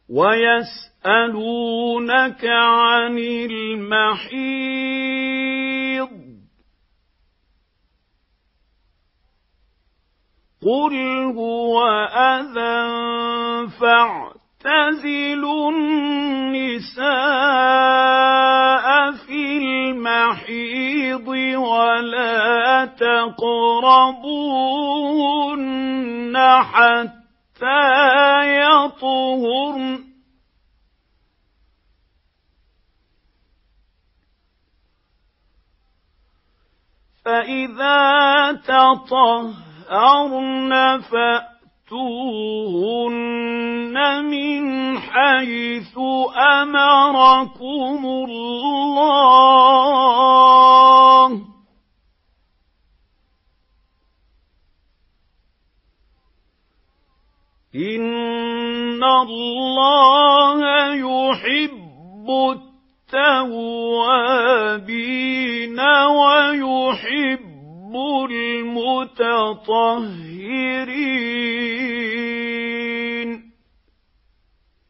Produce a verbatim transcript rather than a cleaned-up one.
ويسألونك عن المحيض قل هو أذى فاعتزلوا النساء في المحيض ولا تقربوهن حتى يطهرن فإذا تطهرن فأتوهن من حيث أمركم الله إن الله يحب التوابين ويحب المتطهرين